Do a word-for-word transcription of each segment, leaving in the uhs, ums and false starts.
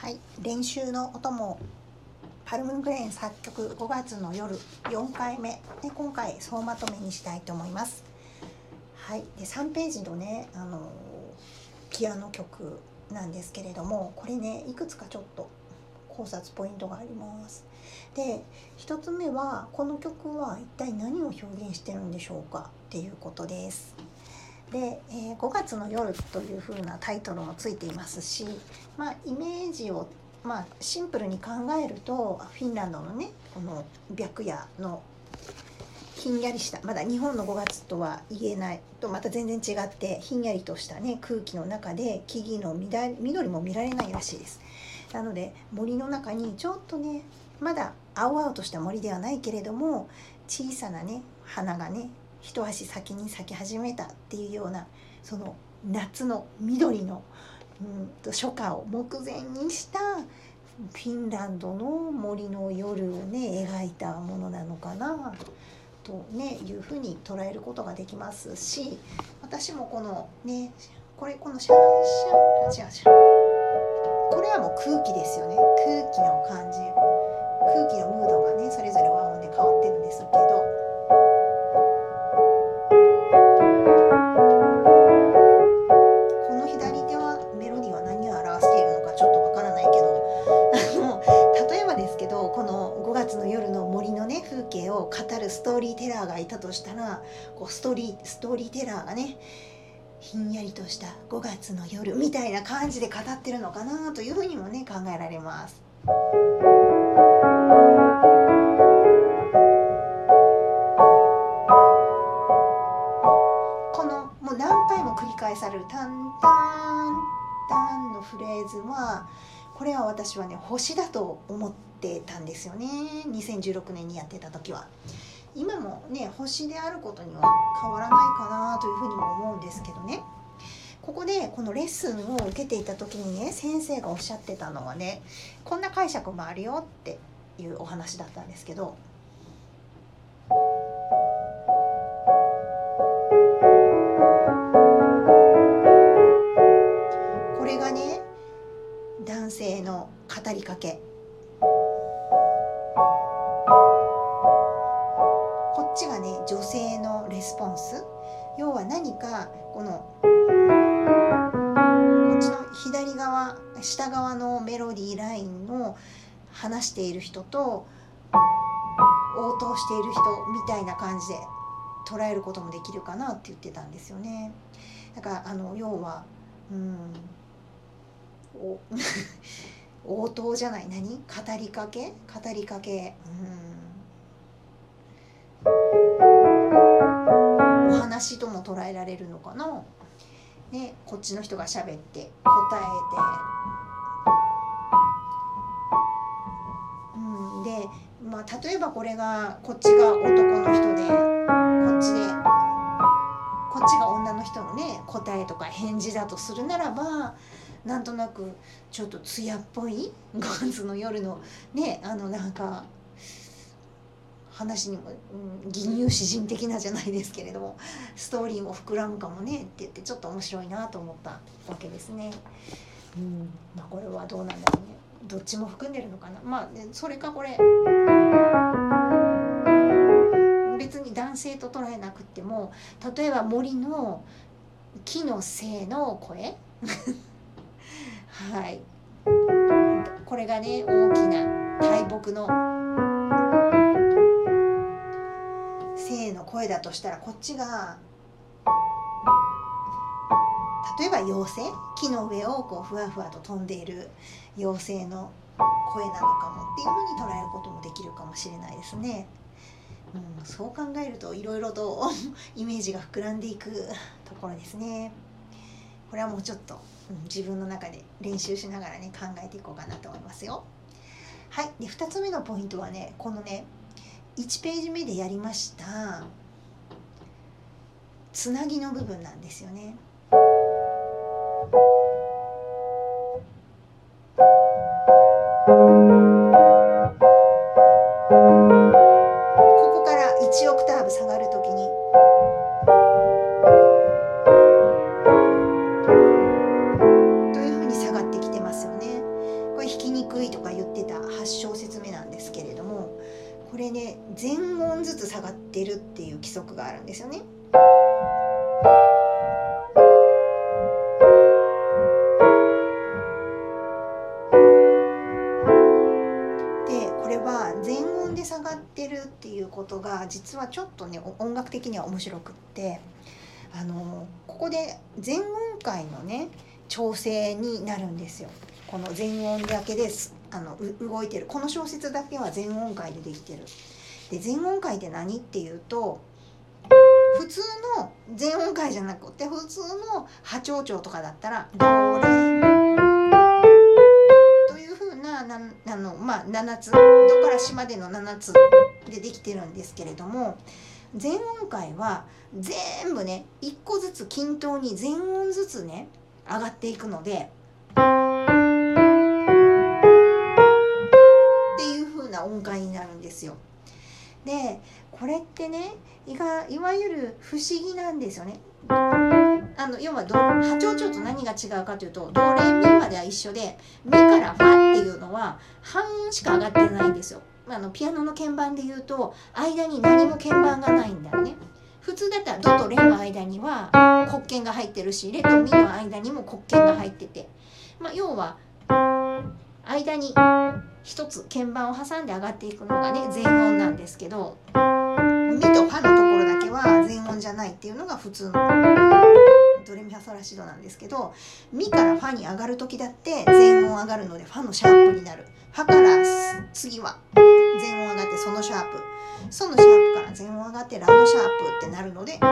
はい、練習のお供パルムグレーン作曲ごがつの夜よんかいめで今回総まとめにしたいと思います。はい、でさんページのねあのピアノ曲なんですけれども、これねいくつかちょっと考察ポイントがあります。でひとつめは、この曲は一体何を表現してるんでしょうかっていうことです。で、えー、ごがつの夜という風なタイトルもついていますし、まあ、イメージを、まあ、シンプルに考えるとフィンランドのねこの白夜のひんやりした、まだ日本のごがつとは言えないとまた全然違ってひんやりとしたね空気の中で木々の緑も見られないらしいです。なので森の中にちょっとねまだ青々とした森ではないけれども小さなね花がね一足先に咲き始めたっていうような、その夏の緑の、うんと初夏を目前にしたフィンランドの森の夜をね描いたものなのかなとねいうふうに捉えることができますし、私もこのねこれこのシャンシャン違う違うこれはもう空気ですよね。空気の感じ、空気のムードがねそれぞれ和音で変わってるんですけど、この左手はメロディーは何を表しているのかちょっとわからないけど、あの例えばですけど、このごがつの夜の森のね風景を語るストーリーテラーがいたとしたら、こうストーリーストーリーテラーがねひんやりとしたごがつの夜みたいな感じで語ってるのかなというふうにもね考えられます。このもう何回も繰り返されるタンタンタンのフレーズは、これは私はね星だと思ってたんですよね。にせんじゅうろくねんにやってた時は。今もね星であることには変わらないかなというふうにも思うんですけどね、ここでこのレッスンを受けていた時にね先生がおっしゃってたのはね、こんな解釈もあるよっていうお話だったんですけど、これがね男性の語りかけ、こっちがね女性のレスポンス。要は何かこのこっちの左側下側のメロディーラインの話している人と応答している人みたいな感じで捉えることもできるかなって言ってたんですよね。だからあの要はうんお応答じゃない何語りかけ語りかけうんお話とも捉えられるのかな、ね、こっちの人が喋って答えて、うんで、まあ、例えばこれがこっちが男の人でこっちでこっちが女の人のね答えとか返事だとするならば、なんとなくちょっと艶っぽいごがつの夜のねあのなんか話にも、うん、義乳詩人的なじゃないですけれどもストーリーも膨らむかもねって言ってちょっと面白いなと思ったわけですね。うんまあ、これはどうなんだろうね、どっちも含んでるのかな。まあ、ね、それかこれ別に男性と捉えなくても、例えば森の木の精の声はい、これがね大きな大木の精の声だとしたら、こっちが例えば妖精、木の上をこうふわふわと飛んでいる妖精の声なのかもっていうふうに捉えることもできるかもしれないですね。うん、そう考えるといろいろとイメージが膨らんでいくところですね。これはもうちょっと、うん、自分の中で練習しながらね考えていこうかなと思いますよ。はい、でふたつめのポイントはね、このねいちページ目でやりましたつなぎの部分なんですよね。ここからいちオクターブ下がるときにというふうに下がってきてますよね。これ弾き全音ずつ下がってるっていう規則があるんですよね。でこれは全音で下がってるっていうことが実はちょっとね音楽的には面白くって、あのここで全音階のね調整になるんですよ。この全音だけですあの動いてる、この小説だけは全音階でできてる。で全音階って何っていうと、普通の全音階じゃなくて普通の波長長とかだったらドレというふうななあの、まあ、ななつドからシまでのななつでできてるんですけれども、全音階は全部ねいっこずつ均等に全音ずつね上がっていくのでっていう風な音階になるんですよ。でこれってねいがいわゆる不思議なんですよね。あの要はド波長長と何が違うかというと、ドレミまでは一緒でミからファっていうのは半音しか上がってないんですよ。あのピアノの鍵盤でいうと間に何も鍵盤がないんだよね。普通だったらドとレの間には黒鍵が入ってるし、レとミの間にも黒鍵が入ってて、まあ、要は間に一つ鍵盤を挟んで上がっていくのがね全音なんですけど、ミとファのところだけは全音じゃないっていうのが普通のドレミファソラシドなんですけど、ミからファに上がる時だって全音上がるのでファのシャープになる。ファから次は全音上がってソのシャープ、ソのシャープから全音上がってラのシャープってなるのでって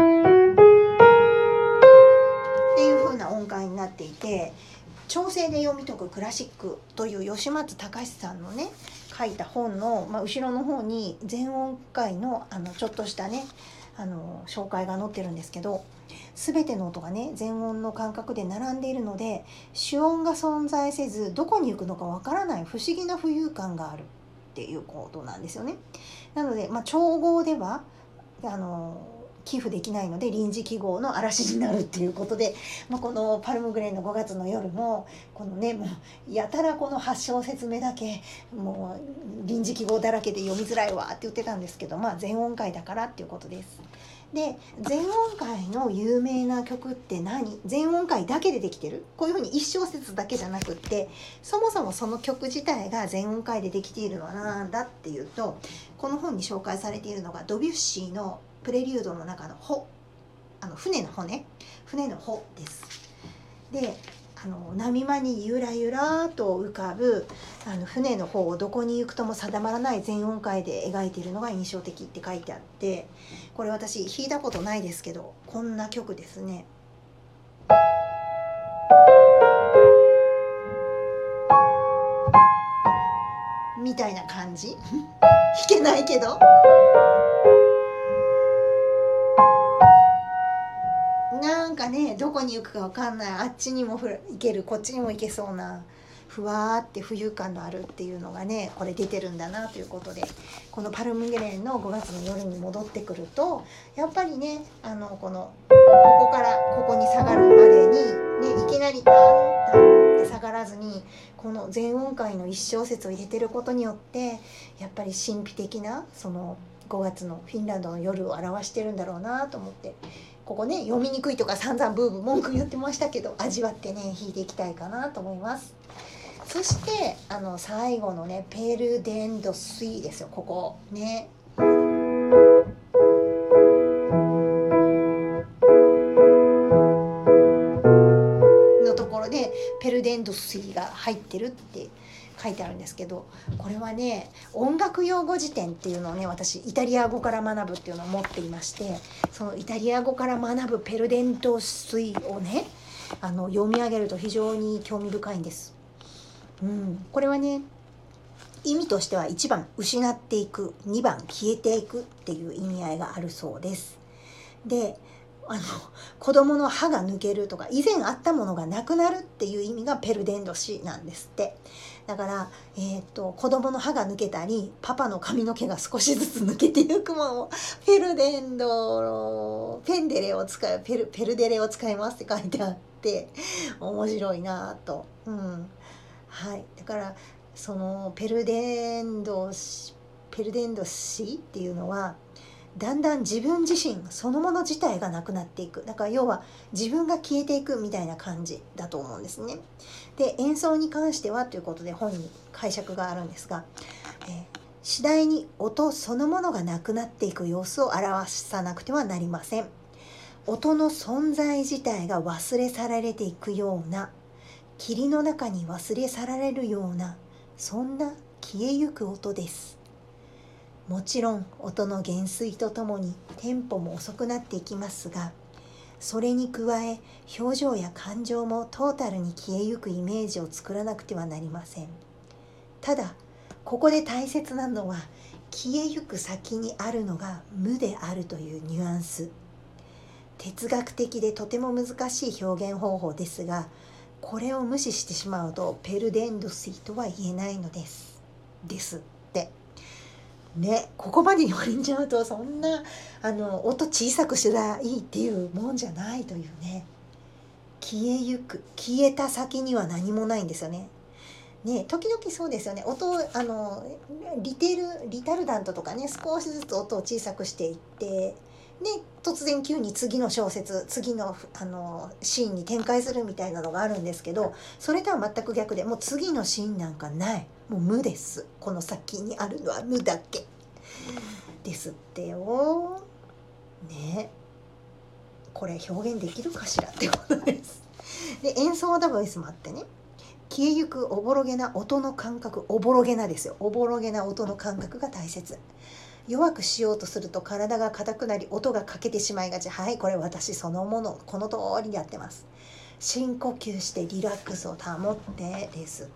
いう風な音階になっていて、調整で読み解くクラシックという吉松隆さんのね書いた本の、まあ、後ろの方に全音階のあのちょっとしたねあの紹介が載ってるんですけど、全ての音がね全音の間隔で並んでいるので主音が存在せずどこに行くのかわからない不思議な浮遊感があるっていうことなんですよね。なので、まあ、調合ではあの寄付できないので臨時記号の嵐になるっていうことで、まあ、このパルムグレーのごがつの夜もこのねもうやたらこのはち小節目だけもう臨時記号だらけで読みづらいわって言ってたんですけど、まあ全音階だからっていうことです。で全音階の有名な曲って何？全音階だけでできてる？こういうふうにいち小節だけじゃなくってそもそもその曲自体が全音階でできているのは何だっていうと、この本に紹介されているのがドビュッシーのプレリュードの中の帆、あの船の帆ね、船の帆です。であの波間にゆらゆらと浮かぶあの船の方をどこに行くとも定まらない全音階で描いているのが印象的って書いてあって、これ私弾いたことないですけどこんな曲ですね。みたいな感じ弾けないけどなんかねどこに行くか分かんない、あっちにも行けるこっちにも行けそうなふわーって浮遊感のあるっていうのがねこれ出てるんだなということで、このパルムグレーのごがつの夜に戻ってくるとやっぱりねあのこのここからここに下がるまでに、ね、いきなりタンタンって下がらずにこの全音階のいち小節を入れてることによってやっぱり神秘的なそのごがつのフィンランドの夜を表してるんだろうなと思って、ここね読みにくいとか散々ブーブー文句言ってましたけど味わってね弾いていきたいかなと思います。そしてあの最後のねペルデンドスイですよ、ここねのところでペルデンドスイが入ってるって書いてあるんですけど、これはね音楽用語辞典っていうのをね私イタリア語から学ぶっていうのを持っていまして、そのイタリア語から学ぶペルデント水をねあの読み上げると非常に興味深いんです。うん、これはね意味としてはいちばん失っていく、にばん消えていくっていう意味合いがあるそうです。であの子供の歯が抜けるとか以前あったものがなくなるっていう意味がペルデンドシなんですって。だから、えー、と子供の歯が抜けたりパパの髪の毛が少しずつ抜けていくものをペルデンドペンデレを使うペル、ペルデレを使いますって書いてあって面白いなと、うんはい、だからそのペルデンドペルデンドシーっていうのはだんだん自分自身そのもの自体がなくなっていく。だから要は自分が消えていくみたいな感じだと思うんですね。で演奏に関してはということで本に解釈があるんですが、えー、次第に音そのものがなくなっていく様子を表さなくてはなりません。音の存在自体が忘れ去られていくような、霧の中に忘れ去られるような、そんな消えゆく音です。もちろん音の減衰とともにテンポも遅くなっていきますが、それに加え表情や感情もトータルに消えゆくイメージを作らなくてはなりません。ただここで大切なのは、消えゆく先にあるのが無であるというニュアンス。哲学的でとても難しい表現方法ですが、これを無視してしまうとペルデンドシーとは言えないのですですってね。ここまで言われちゃうと、そんなあの音小さくしたらいいっていうもんじゃないというね。消えゆく、消えた先には何もないんですよね。ね、時々そうですよね。音あのリテルリタルダントとかね、少しずつ音を小さくしていって、で突然急に次の小説、次のあのシーンに展開するみたいなのがあるんですけど、それとは全く逆で、もう次のシーンなんかない、もう無です。この先にあるのは無だけですってよね。これ表現できるかしらってことです。で演奏アドバイスもあってね、消えゆくおぼろげな音の感覚、おぼろげなですよ、おぼろげな音の感覚が大切。弱くしようとすると体が硬くなり音が欠けてしまいがち。はい、これ私そのもの、この通りやってます。深呼吸してリラックスを保ってですって。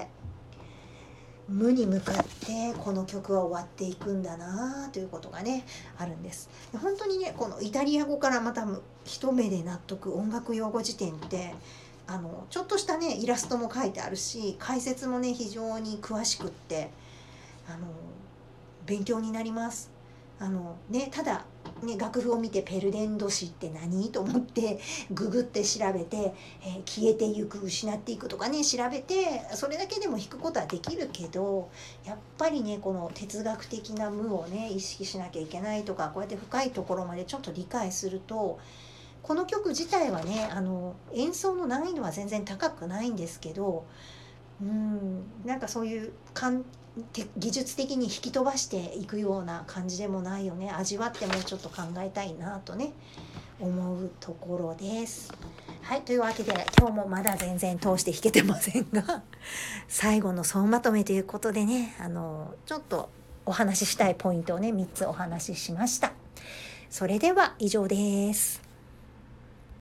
無に向かってこの曲は終わっていくんだなということがねあるんです。本当にね、このイタリア語からまた一目で納得、音楽用語辞典ってあのちょっとしたねイラストも書いてあるし、解説もね非常に詳しくってあの勉強になります。あのね、ただね、楽譜を見てペルデンドシって何と思ってググって調べて、えー、消えてゆく、失っていくとかね調べて、それだけでも弾くことはできるけど、やっぱりねこの哲学的な無をね意識しなきゃいけないとか、こうやって深いところまでちょっと理解すると、この曲自体はねあの演奏の難易度は全然高くないんですけど、うーんなんかそういう感技術的に引き飛ばしていくような感じでもないよね。味わってもうちょっと考えたいなとね思うところです。はい、というわけで今日もまだ全然通して弾けてませんが最後の総まとめということでね、あのちょっとお話ししたいポイントをねみっつお話ししました。それでは以上です。